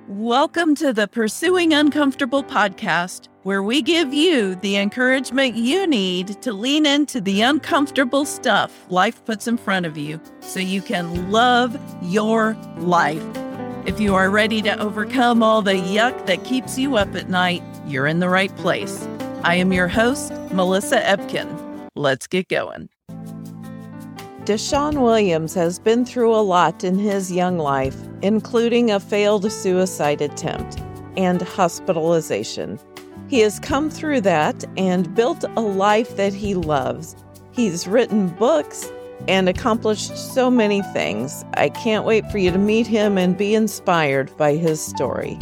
Welcome to the Pursuing Uncomfortable podcast, where we give you the encouragement you need to lean into the uncomfortable stuff life puts in front of you so you can love your life. If you are ready to overcome all the yuck that keeps you up at night, you're in the right place. I am your host, Melissa Epkin. Let's get going. Deshaun Williams has been through a lot in his young life, including a failed suicide attempt and hospitalization. He has come through that and built a life that he loves. He's written books and accomplished so many things. I can't wait for you to meet him and be inspired by his story.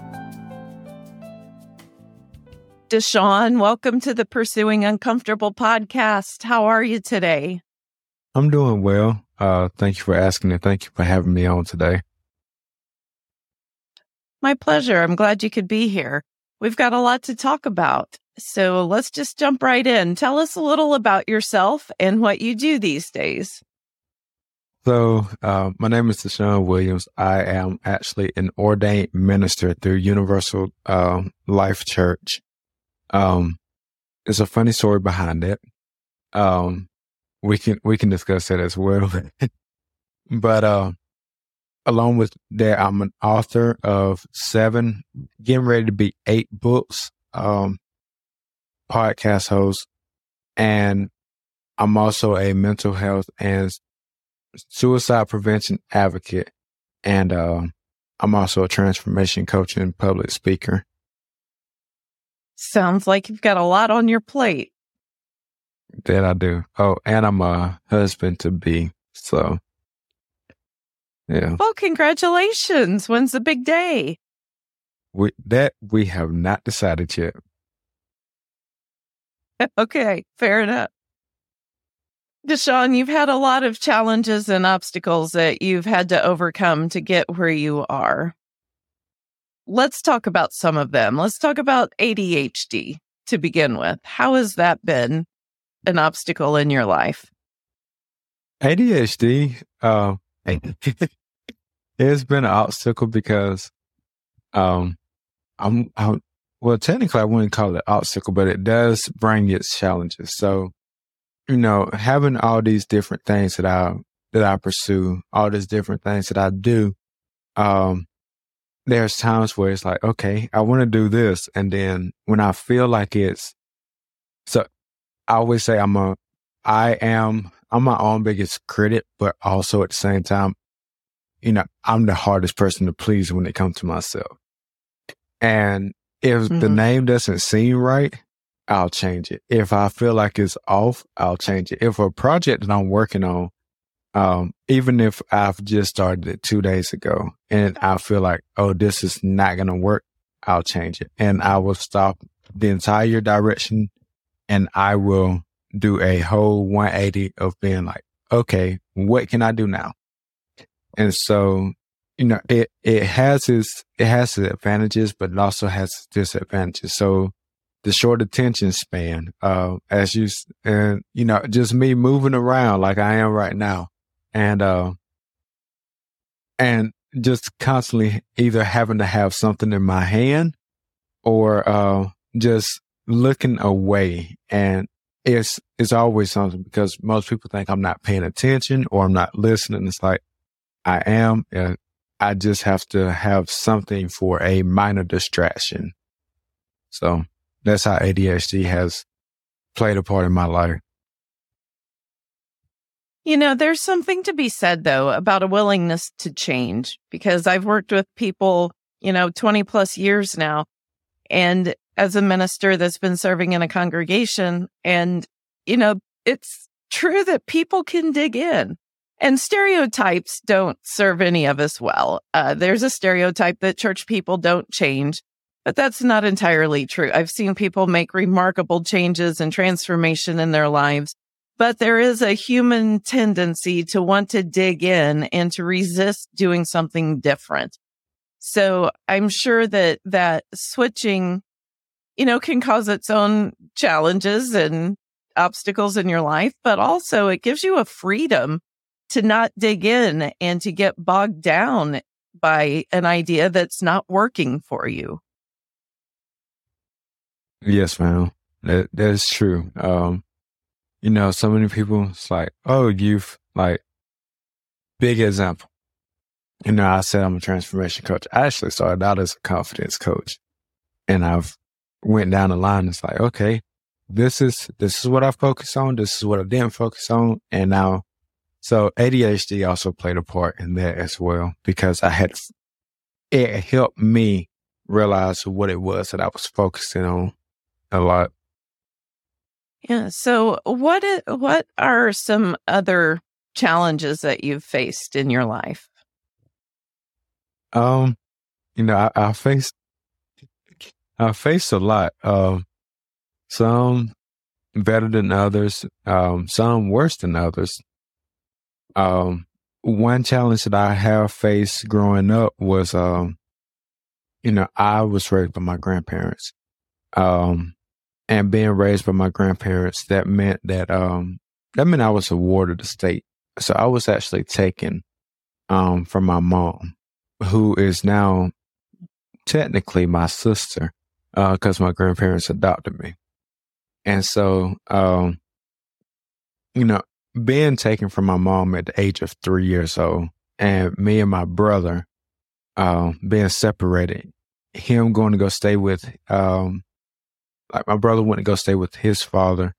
Deshaun, welcome to the Pursuing Uncomfortable podcast. How are you today? I'm doing well. Thank you for asking and thank you for having me on today. My pleasure. I'm glad you could be here. We've got a lot to talk about. So let's just jump right in. Tell us a little about yourself and what you do these days. So my name is Deshaun Williams. I am actually an ordained minister through Universal Life Church. There's a funny story behind it. We can discuss that as well. But along with that, I'm an author of 7, getting ready to be 8 books, podcast host, and I'm also a mental health and suicide prevention advocate. And I'm also a transformation coach and public speaker. Sounds like you've got a lot on your plate. That I do. Oh, and I'm a husband to be. So, yeah. Well, congratulations. When's the big day? We have not decided yet. Okay, fair enough. Deshaun, you've had a lot of challenges and obstacles that you've had to overcome to get where you are. Let's talk about some of them. Let's talk about ADHD to begin with. How has that been an obstacle in your life? ADHD, it's been an obstacle because, well, technically I wouldn't call it obstacle, but it does bring its challenges. So, having all these different things that I pursue, all these different things that I do, there's times where it's like, okay, I want to do this. And then when I feel like I always say I'm my own biggest critic, but also at the same time, I'm the hardest person to please when it comes to myself. And if the name doesn't seem right, I'll change it. If I feel like it's off, I'll change it. If a project that I'm working on, even if I've just started it 2 days ago and I feel like, oh, this is not going to work, I'll change it. And I will stop the entire direction and I will do a whole 180 of being like, okay, what can I do now? And so, it has its advantages, but it also has its disadvantages. So the short attention span, just me moving around like I am right now and just constantly either having to have something in my hand or, just looking away. And it's always something because most people think I'm not paying attention or I'm not listening. It's like I am. I just have to have something for a minor distraction. So that's how ADHD has played a part in my life. There's something to be said, though, about a willingness to change, because I've worked with people, 20 plus years now. And as a minister that's been serving in a congregation, and, it's true that people can dig in. And stereotypes don't serve any of us well. There's a stereotype that church people don't change, but that's not entirely true. I've seen people make remarkable changes and transformation in their lives, but there is a human tendency to want to dig in and to resist doing something different. So I'm sure that switching, can cause its own challenges and obstacles in your life, but also it gives you a freedom to not dig in and to get bogged down by an idea that's not working for you. Yes, ma'am. That's true. So many people, it's like, oh, you've like, big example. I said I'm a transformation coach. I actually started out as a confidence coach, and I've went down the line. It's like, okay, this is what I focus on. This is what I didn't focus on. And now, so ADHD also played a part in that as well, because it helped me realize what it was that I was focusing on a lot. Yeah. So what are some other challenges that you've faced in your life? I faced a lot. Some better than others, some worse than others. One challenge that I have faced growing up was, I was raised by my grandparents. And being raised by my grandparents, that meant I was a ward of the state. So I was actually taken from my mom, who is now technically my sister, because my grandparents adopted me. And so, being taken from my mom at the age of 3 years old, and me and my brother being separated, him going to go stay with, like my brother went to go stay with his father.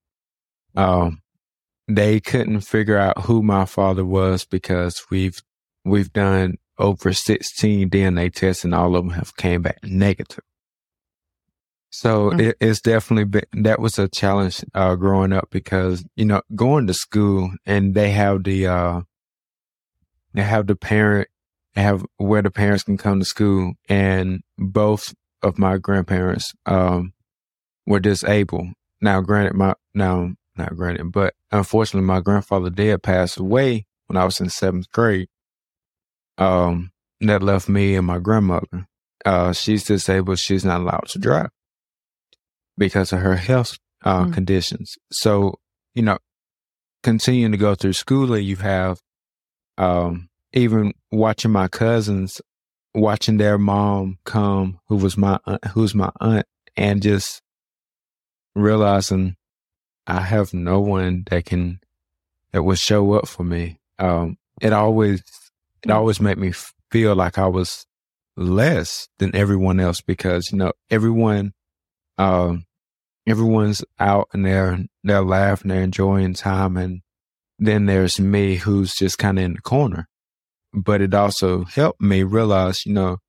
They couldn't figure out who my father was, because we've done over 16 DNA tests, and all of them have came back negative. So it's definitely that was a challenge growing up, because going to school, and they have where the parents can come to school, and both of my grandparents were disabled. Not granted, but unfortunately, my grandfather did pass away when I was in 7th grade. That left me and my grandmother. She's disabled. She's not allowed to drive because of her health conditions. So, continuing to go through school, you have even watching my cousins, watching their mom come, who's my aunt, and just realizing I have no one that would show up for me. It always made me feel like I was less than everyone else, because everyone's out and they're laughing, they're enjoying time, and then there's me who's just kind of in the corner. But it also helped me realize,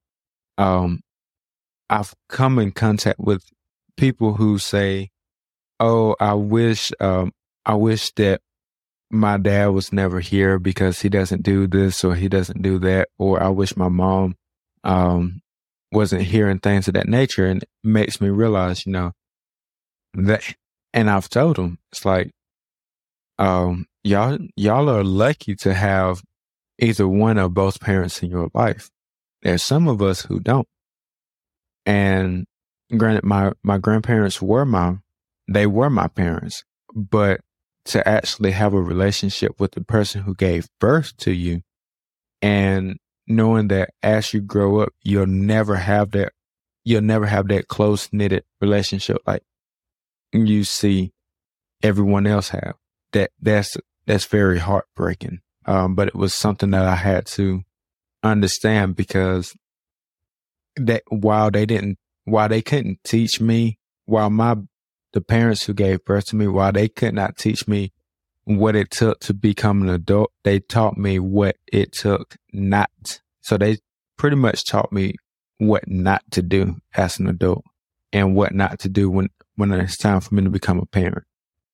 I've come in contact with people who say, "Oh, I wish that my dad was never here because he doesn't do this or he doesn't do that," or "I wish my mom wasn't here," and things of that nature. And it makes me realize, that, and I've told them, it's like, y'all are lucky to have either one or both parents in your life. There's some of us who don't. And granted, my grandparents were my parents, but to actually have a relationship with the person who gave birth to you, and knowing that as you grow up, you'll never have that close knitted relationship like you see everyone else have. That's very heartbreaking. But it was something that I had to understand, because that while they couldn't teach me, the parents who gave birth to me, while they could not teach me what it took to become an adult, they taught me what it took not. So they pretty much taught me what not to do as an adult, and what not to do when it's time for me to become a parent.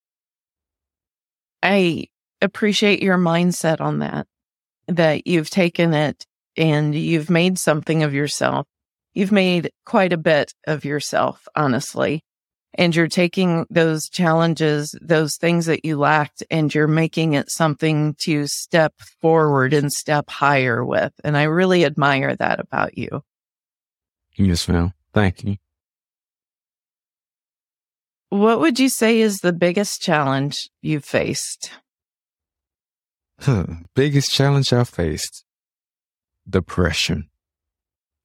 I appreciate your mindset on that you've taken it and you've made something of yourself. You've made quite a bit of yourself, honestly. And you're taking those challenges, those things that you lacked, and you're making it something to step forward and step higher with. And I really admire that about you. Yes, ma'am. Thank you. What would you say is the biggest challenge you've faced? Biggest challenge I faced? Depression.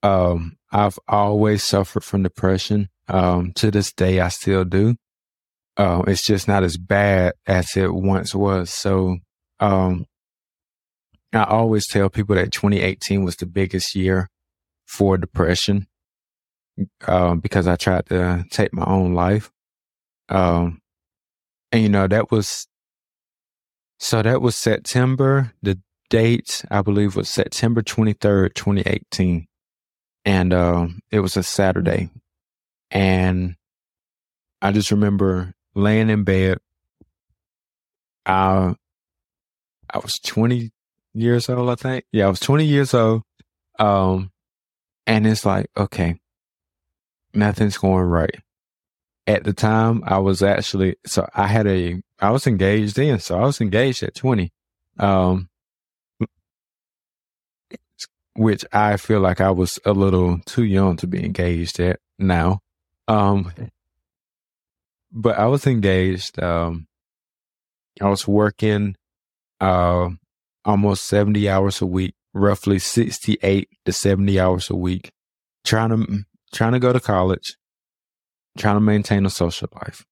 I've always suffered from depression. To this day, I still do. It's just not as bad as it once was. So, I always tell people that 2018 was the biggest year for depression, because I tried to take my own life. And that was September. The date, I believe, was September 23rd, 2018. And, it was a Saturday. And I just remember laying in bed. I was 20 years old, I think. Yeah, I was 20 years old. And it's like, okay, nothing's going right. At the time, I was engaged then. So I was engaged at 20. Which I feel like I was a little too young to be engaged at now. But I was engaged. I was working almost 70 hours a week, roughly 68 to 70 hours a week, trying to go to college, trying to maintain a social life.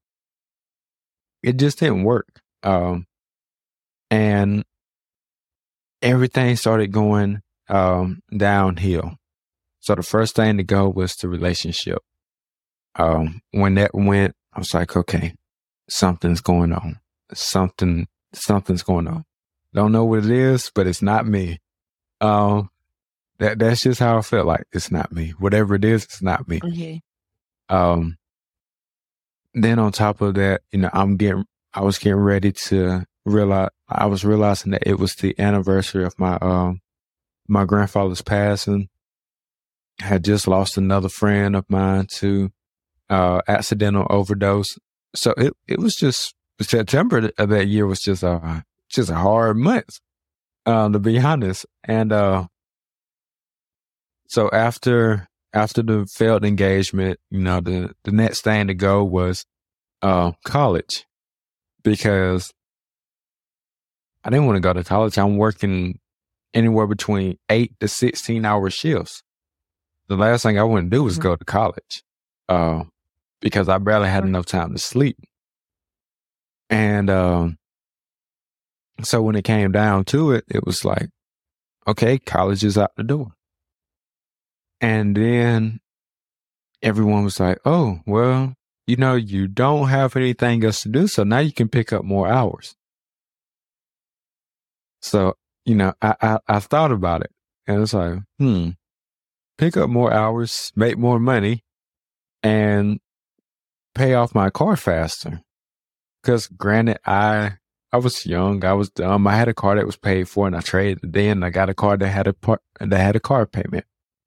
It just didn't work. And everything started going downhill. So the first thing to go was the relationship. When that went, I was like, okay, something's going on. Something's going on. Don't know what it is, but it's not me. That's just how I felt. Like, it's not me. Whatever it is, it's not me. Okay. Then on top of that, I was getting ready to realizing that it was the anniversary of my grandfather's passing. I had just lost another friend of mine to accidental overdose. So it was just September of that year was just a hard month, to be honest. And so after the failed engagement, the next thing to go was college, because I didn't want to go to college. I'm working anywhere between 8 to 16 hour shifts. The last thing I wanted to do was go to college, because I barely had enough time to sleep. And so when it came down to it, it was like, okay, college is out the door. And then everyone was like, oh, well, you don't have anything else to do, so now you can pick up more hours. So, I thought about it, and it's like, pick up more hours, make more money, and pay off my car faster. Because granted, I was young, I was dumb. I had a car that was paid for, and I traded it in. I got a car that had a car payment.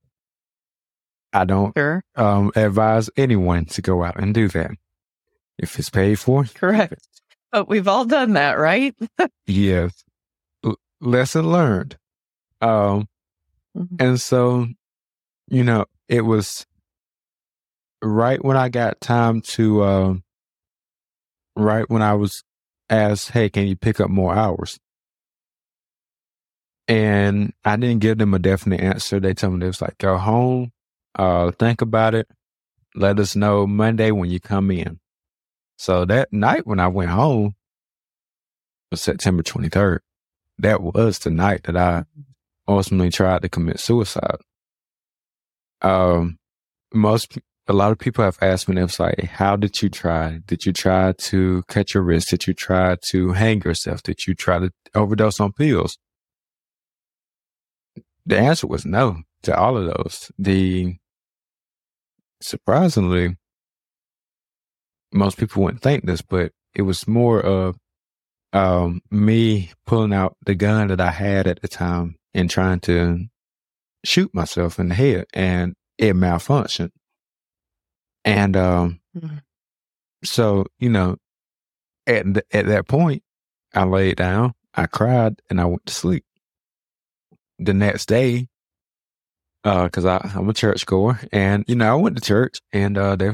I don't advise anyone to go out and do that. If it's paid for, correct. But we've all done that, right? Yes. Lesson learned. And so, it was right when I got time to, right when I was asked, hey, can you pick up more hours? And I didn't give them a definite answer. They told me, it was like, go home, think about it, let us know Monday when you come in. So that night when I went home was September 23rd. That was the night that I ultimately tried to commit suicide. A lot of people have asked me, it was like, how did you try? Did you try to cut your wrist? Did you try to hang yourself? Did you try to overdose on pills? The answer was no to all of those. Surprisingly, most people wouldn't think this, but it was more of me pulling out the gun that I had at the time and trying to shoot myself in the head, and it malfunctioned. And so, at that point, I laid down, I cried, and I went to sleep. The next day, because I'm a churchgoer, and I went to church, and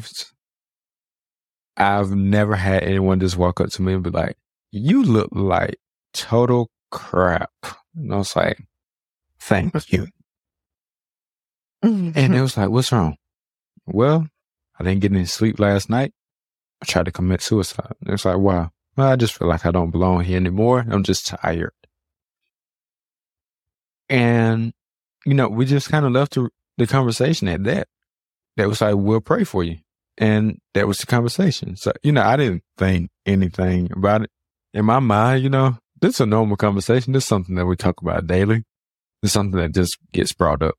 I've never had anyone just walk up to me and be like, you look like total crap. And I was like, thank you. And it was like, what's wrong? Well, I didn't get any sleep last night. I tried to commit suicide. It was like, wow. Well, I just feel like I don't belong here anymore. I'm just tired. And, we just kind of left the conversation at that. That was like, we'll pray for you. And that was the conversation. So, I didn't think anything about it. In my mind, this is a normal conversation. This is something that we talk about daily. It's something that just gets brought up.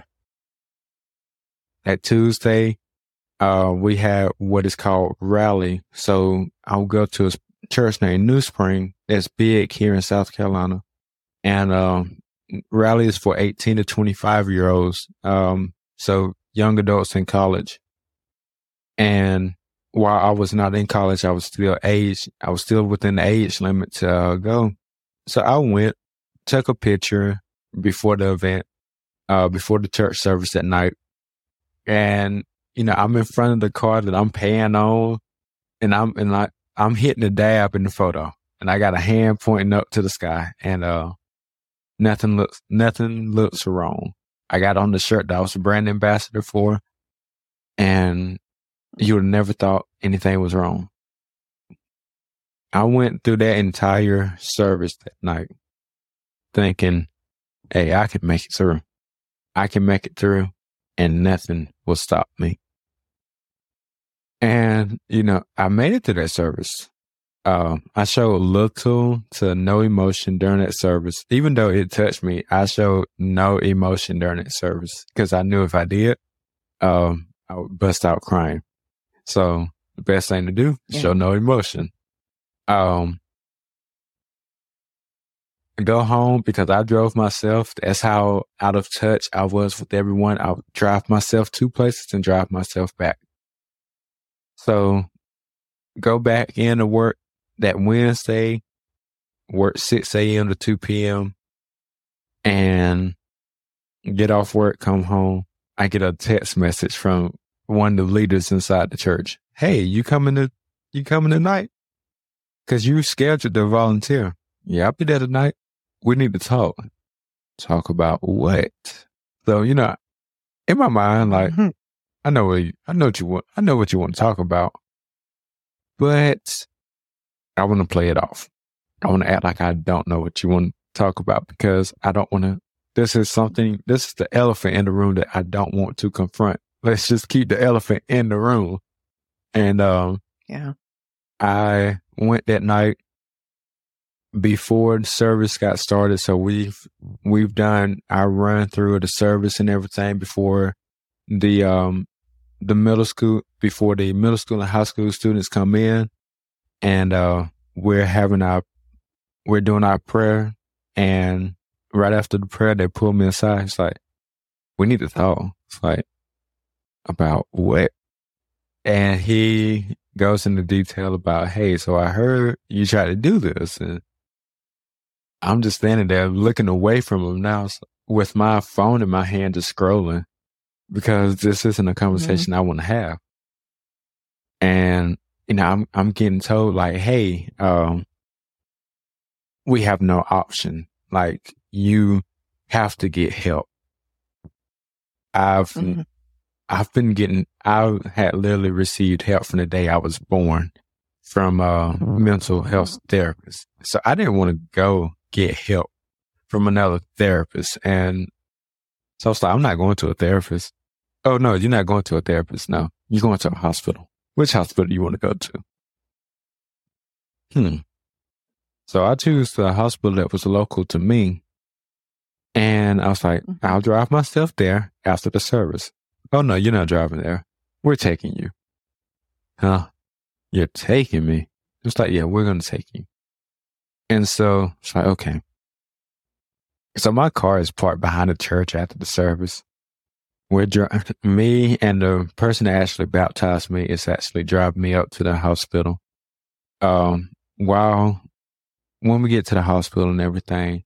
That Tuesday, we had what is called Rally. So I'll go to a church named New Spring that's big here in South Carolina. And Rally is for 18 to 25-year-olds. So young adults in college. And while I was not in college, I was still within the age limit to go. So I went, took a picture before the event, before the church service at night. And, I'm in front of the car that I'm paying on, and I'm hitting the dab in the photo, and I got a hand pointing up to the sky, and nothing looks wrong. I got on the shirt that I was a brand ambassador for, and you would have never thought anything was wrong. I went through that entire service that night thinking, hey, I can make it through. I can make it through, and nothing will stop me. And, I made it to that service. I showed little to no emotion during that service. Even though it touched me, I showed no emotion during that service because I knew if I did, I would bust out crying. So the best thing to do is show no emotion. Go home because I drove myself. That's how out of touch I was with everyone. I would drive myself 2 places and drive myself back. So go back into work that Wednesday, work 6 a.m. to 2 p.m. and get off work, come home. I get a text message from one of the leaders inside the church. Hey, you coming tonight? Because you scheduled to volunteer. Yeah, I'll be there tonight. We need to talk. Talk about what? So, in my mind, like, I know what you want to talk about, but I want to play it off. I want to act like I don't know what you want to talk about because I don't want to. This is the elephant in the room that I don't want to confront. Let's just keep the elephant in the room. And, I went that night before the service got started. So we've done our run through of the service and everything before the middle school, before the middle school and high school students come in, and we're doing our prayer. And right after the prayer, they pulled me aside. It's like, we need to talk. It's like, about what? And he goes into detail about, hey, so I heard you tried to do this. And I'm just standing there looking away from him now with my phone in my hand, just scrolling, because this isn't a conversation I want to have. And, I'm getting told like, hey, we have no option. Like, you have to get help. I had literally received help from the day I was born from mental health therapists. So I didn't want to go get help from another therapist. And so I was like, I'm not going to a therapist. Oh, no, you're not going to a therapist. No, you're going to a hospital. Which hospital do you want to go to? So I choose the hospital that was local to me. And I was like, I'll drive myself there after the service. Oh, no, you're not driving there. We're taking you. Huh? You're taking me? It's like, yeah, we're going to take you. And so it's like, okay. So my car is parked behind the church after the service. Me and the person that actually baptized me is actually driving me up to the hospital. When we get to the hospital and everything,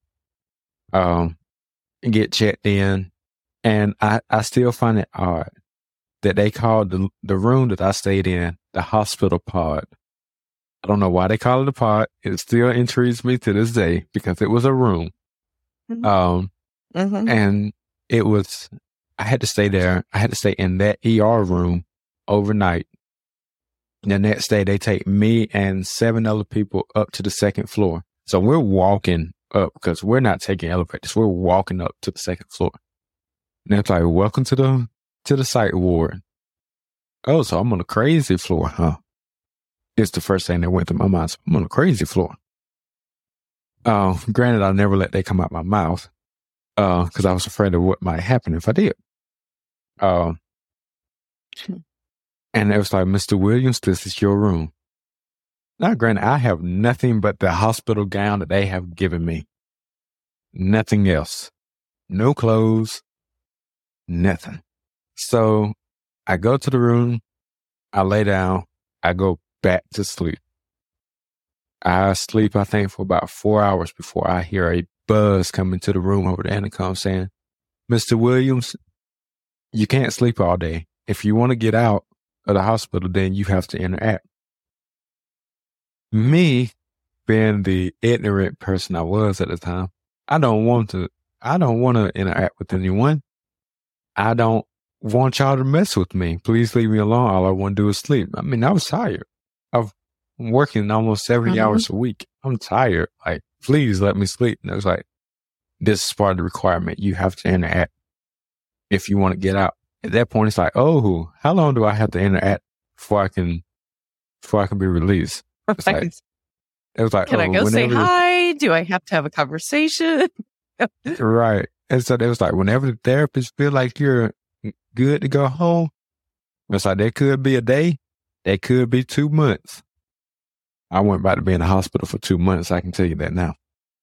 get checked in, and I still find it odd that they called the room that I stayed in the hospital pod. I don't know why they call it a pod. It still intrigues me to this day because it was a room. And it was, I had to stay there. I had to stay in that ER room overnight. The next day, they take me and 7 other people up to the second floor. So we're walking up because we're not taking elevators. We're walking up to the second floor. And it's like, welcome to the psych ward. Oh, so I'm on the crazy floor, huh? It's the first thing that went through my mind. So I'm on the crazy floor. Granted, I never let that come out my mouth because I was afraid of what might happen if I did. And it was like, Mr. Williams, this is your room. Now, granted, I have nothing but the hospital gown that they have given me. Nothing else. No clothes. Nothing. So I go to the room. I lay down. I go back to sleep. I sleep, I think, for about 4 hours before I hear a buzz come into the room over the intercom saying, Mr. Williams, you can't sleep all day. If you want to get out of the hospital, then you have to interact. Me, being the ignorant person I was at the time, I don't want to interact with anyone. I don't want y'all to mess with me. Please leave me alone. All I want to do is sleep. I mean, I was tired. I'm working almost 70 hours a week. I'm tired. Like, please let me sleep. And it was like, this is part of the requirement. You have to interact if you want to get out. At that point, it's like, oh, how long do I have to interact before I can be released? It's like, it was like, can I go say hi? Do I have to have a conversation? Right. And so it was like, whenever the therapist feel like you're good to go home, it's like, there could be a day, there could be 2 months. I went back to be in the hospital for 2 months. I can tell you that now.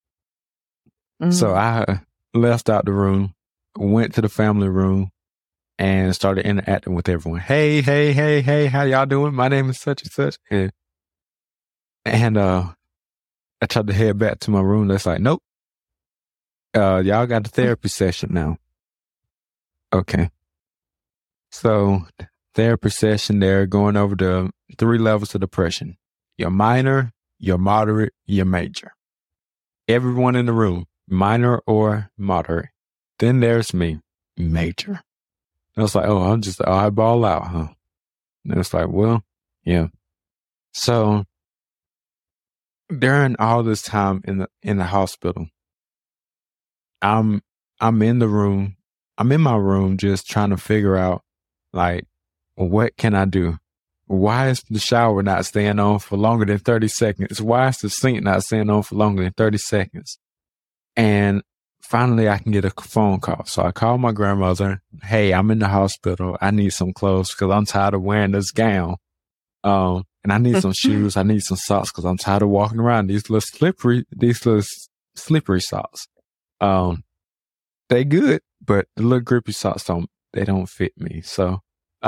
So I left out the room, went to the family room, and started interacting with everyone. Hey, how y'all doing? My name is such and such. And I tried to head back to my room. That's like, nope. Y'all got the therapy session now. Okay. So therapy session there, going over the 3 levels of depression. Your minor, your moderate, your major. Everyone in the room, minor or moderate. Then there's me, major. I was like, oh, I'm just an eyeball out, huh? And it's like, well, yeah. So during all this time in the hospital, I'm in the room. I'm in my room just trying to figure out, like, what can I do? Why is the shower not staying on for longer than 30 seconds? Why is the sink not staying on for longer than 30 seconds? And finally, I can get a phone call. So I call my grandmother. Hey, I'm in the hospital. I need some clothes because I'm tired of wearing this gown. And I need some shoes. I need some socks because I'm tired of walking around these little slippery socks. They good, but the little grippy socks don't fit me. So,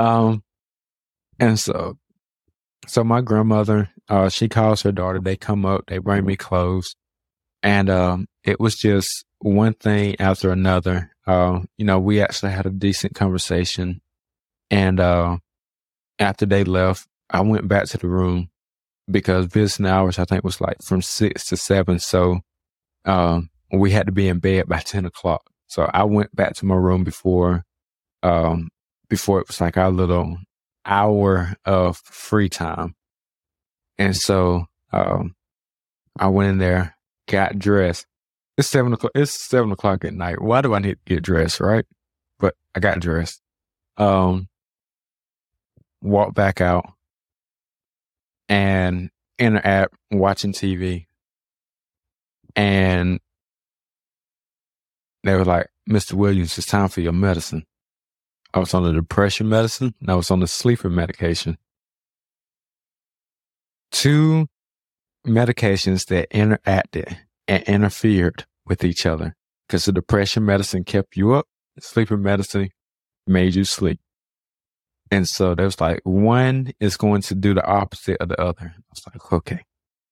so my grandmother, she calls her daughter. They come up, they bring me clothes. And, it was just one thing after another. We actually had a decent conversation. And, after they left, I went back to the room because visiting hours, I think, was like from 6 to 7. So, we had to be in bed by 10 o'clock. So I went back to my room before it was like our little hour of free time. And so, I went in there, got dressed. It's 7 o'clock. It's 7 o'clock at night. Why do I need to get dressed? Right. But I got dressed, walked back out and in the app watching TV. And they were like, Mr. Williams, it's time for your medicine. I was on the depression medicine and I was on the sleeping medication. 2 medications that interacted and interfered with each other because the depression medicine kept you up. The sleeping medicine made you sleep. And so there was like, one is going to do the opposite of the other. I was like, okay.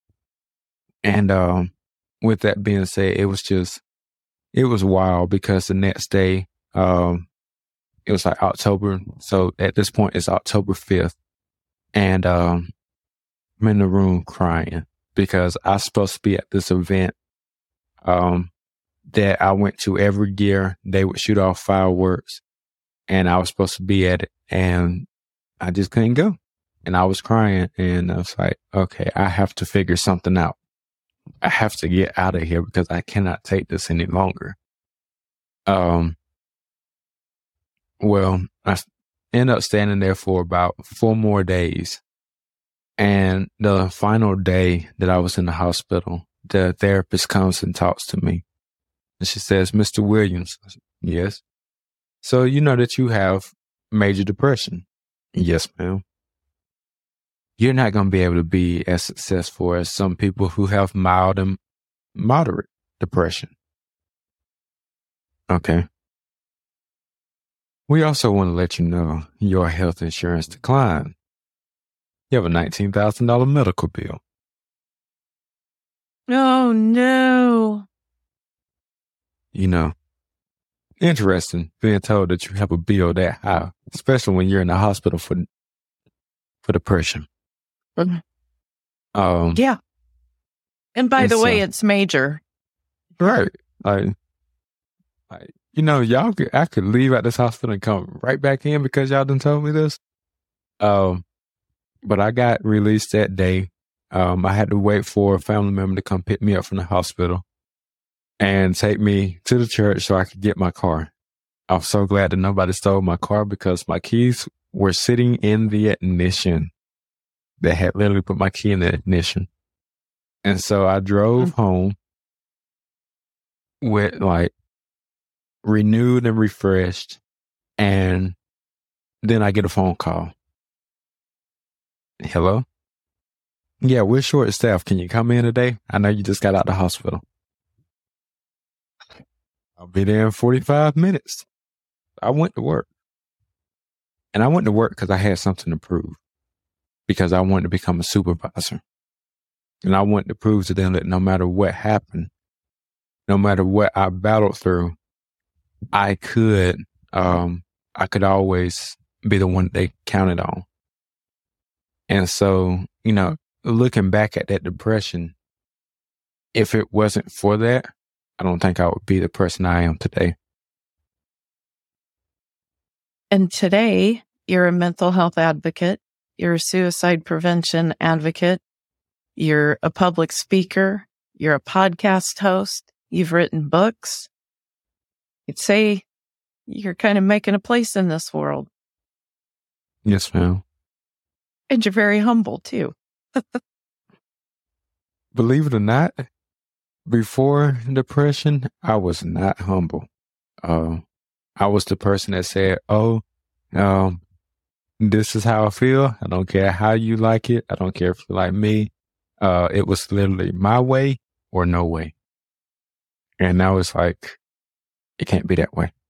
And with that being said, it was wild because the next day, it was like October. So at this point, it's October 5th. And I'm in the room crying because I was supposed to be at this event that I went to every year. They would shoot off fireworks. and I was supposed to be at it, and I just couldn't go. And I was crying, and I was like, okay, I have to figure something out. I have to get out of here because I cannot take this any longer. Well, I ended up standing there for about 4 more days. And the final day that I was in the hospital, the therapist comes and talks to me. And she says, Mr. Williams. I said, yes. So you know that you have major depression? Yes, ma'am. You're not going to be able to be as successful as some people who have mild and moderate depression. Okay. We also want to let you know your health insurance declined. You have a $19,000 medical bill. Oh, no. You know, interesting being told that you have a bill that high, especially when you're in the hospital for depression. Yeah. And by the way, it's major. Right. I could leave at this hospital and come right back in because y'all done told me this. But I got released that day. I had to wait for a family member to come pick me up from the hospital and take me to the church so I could get my car. I was so glad that nobody stole my car because my keys were sitting in the ignition. They had literally put my key in the ignition. And so I drove home with like renewed and refreshed. And then I get a phone call. Hello? Yeah, we're short staffed. Can you come in today? I know you just got out the hospital. I'll be there in 45 minutes. I went to work. And I went to work because I had something to prove. Because I wanted to become a supervisor. And I wanted to prove to them that no matter what happened, no matter what I battled through, I could always be the one they counted on. And so, looking back at that depression, if it wasn't for that, I don't think I would be the person I am today. And today, you're a mental health advocate. You're a suicide prevention advocate. You're a public speaker. You're a podcast host. You've written books. You'd say you're kind of making a place in this world. Yes, ma'am. And you're very humble, too. Believe it or not, before depression, I was not humble. I was the person that said, this is how I feel. I don't care how you like it. I don't care if you like me. It was literally my way or no way. And now it's like, it can't be that way.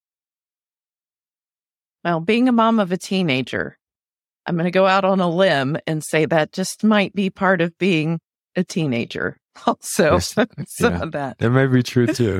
Well, being a mom of a teenager, I'm going to go out on a limb and say that just might be part of being a teenager. Also, Yes, some of that. That may be true too.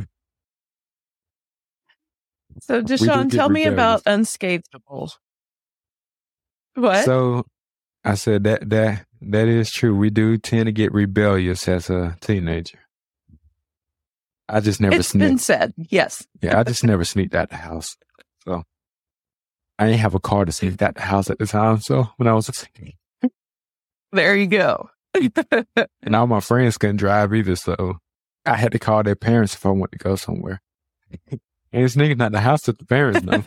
So, Deshaun, tell me about Unscathable. What? So, I said that is true. We do tend to get rebellious as a teenager. I just never It's been said, yes. Yeah, I just never sneaked out the house. So, I didn't have a car to sneak out the house at the time. So, when I was a teenager. There you go. And all my friends couldn't drive either. So, I had to call their parents if I wanted to go somewhere. And sneaking out the house with the parents know.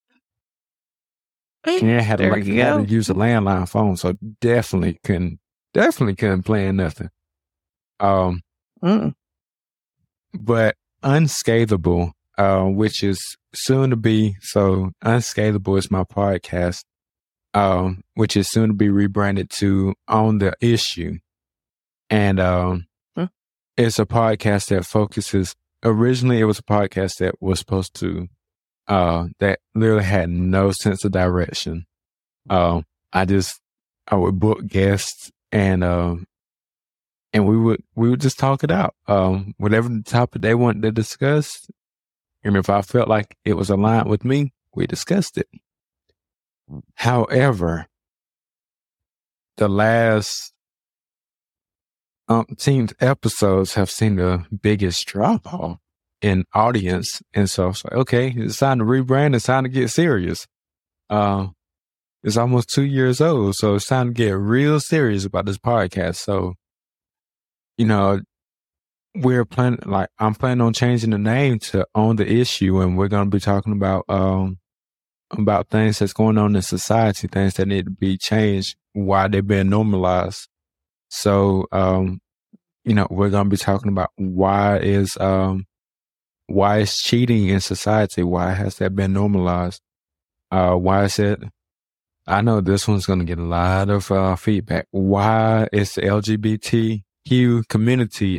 And I had to use a landline phone, so definitely couldn't plan nothing. But Unscathable, which is soon to be, so Unscathable is my podcast, which is soon to be rebranded to On the Issue. And it's a podcast that focuses, originally it was a podcast that was supposed to, that literally had no sense of direction. I would book guests and we would just talk it out. Whatever the topic they wanted to discuss, and if I felt like it was aligned with me, we discussed it. However, the last umpteenth episodes have seen the biggest drop off in audience. And so it's like, okay, it's time to rebrand. It's time to get serious. It's almost 2 years old. So it's time to get real serious about this podcast. So, you know, I'm planning on changing the name to On the Issue. And we're going to be talking about things that's going on in society, things that need to be changed, why they're being normalized. So, you know, we're going to be talking about why is cheating in society? Why has that been normalized? Why is it? I know this one's going to get a lot of feedback. Why is the LGBTQ community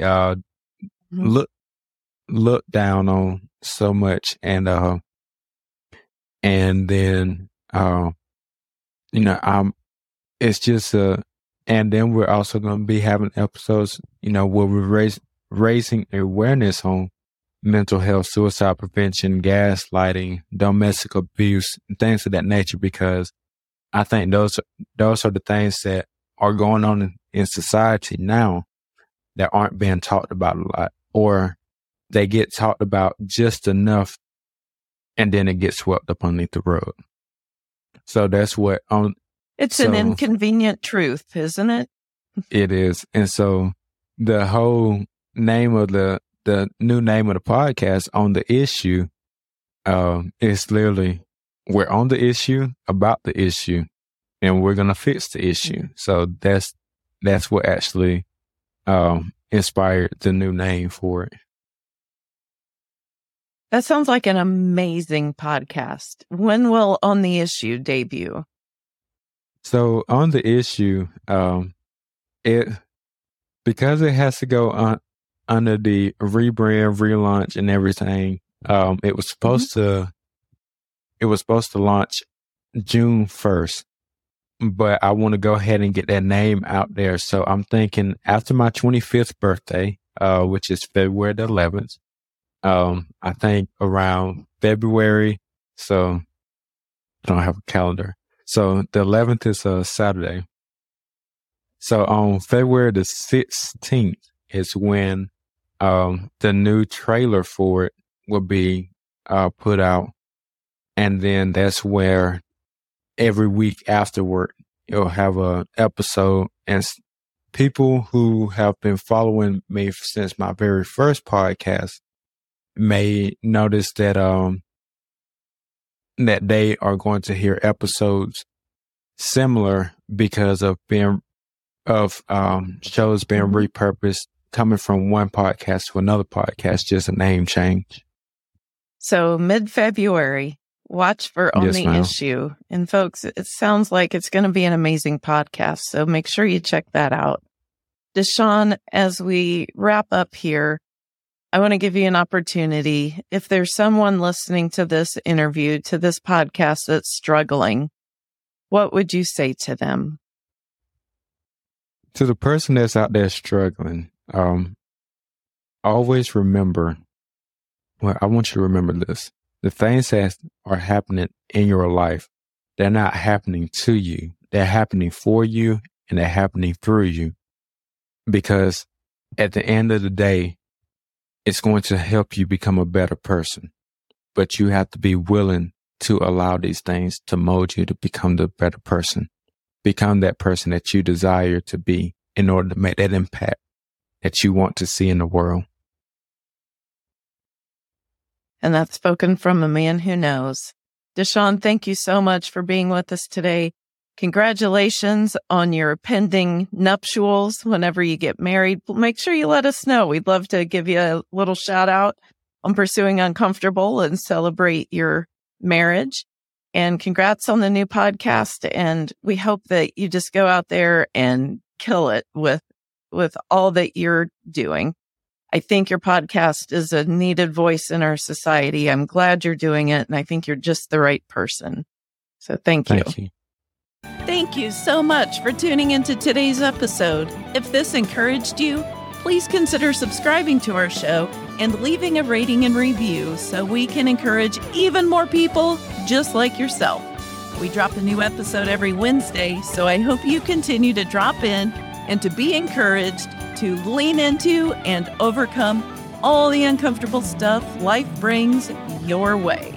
looked down on so much? And then you know, it's just and then we're also going to be having episodes, you know, where we're raising awareness on mental health, suicide prevention, gaslighting, domestic abuse, and things of that nature, because I think those are the things that are going on in society now that aren't being talked about a lot, or they get talked about just enough and then it gets swept up underneath the rug. So that's what it's an inconvenient truth, isn't it? It is. And so the whole name of the new name of the podcast, On the Issue, is literally, we're on the issue, about the issue, and we're going to fix the issue. So that's what actually inspired the new name for it. That sounds like an amazing podcast. When will On the Issue debut? So On the Issue, because it has to go under the rebrand, relaunch, and everything. It was supposed to launch June 1st, but I want to go ahead and get that name out there. So I'm thinking after my 25th birthday, which is February the 11th. I think around February. So I don't have a calendar. So the 11th is a Saturday. So on February the 16th is when the new trailer for it will be put out. And then that's where every week afterward, you'll have an episode. And people who have been following me since my very first podcast may notice that that they are going to hear episodes similar because of shows being repurposed, coming from one podcast to another podcast, just a name change. So mid-February, watch for On the ma'am. Issue. And folks, it sounds like it's going to be an amazing podcast. So make sure you check that out. Deshaun, as we wrap up here, I want to give you an opportunity. If there's someone listening to this interview, to this podcast that's struggling, what would you say to them? To the person that's out there struggling, always remember, well, I want you to remember this. The things that are happening in your life, they're not happening to you. They're happening for you, and they're happening through you. Because at the end of the day, it's going to help you become a better person. But you have to be willing to allow these things to mold you to become the better person. Become that person that you desire to be in order to make that impact that you want to see in the world. And that's spoken from a man who knows. Deshaun, thank you so much for being with us today. Congratulations on your pending nuptials. Whenever you get married, make sure you let us know. We'd love to give you a little shout out on Pursuing Uncomfortable and celebrate your marriage. And congrats on the new podcast. And we hope that you just go out there and kill it with all that you're doing. I think your podcast is a needed voice in our society. I'm glad you're doing it. And I think you're just the right person. So thank you. Thank you. Thank you so much for tuning into today's episode. If this encouraged you, please consider subscribing to our show and leaving a rating and review so we can encourage even more people just like yourself. We drop a new episode every Wednesday, so I hope you continue to drop in and to be encouraged to lean into and overcome all the uncomfortable stuff life brings your way.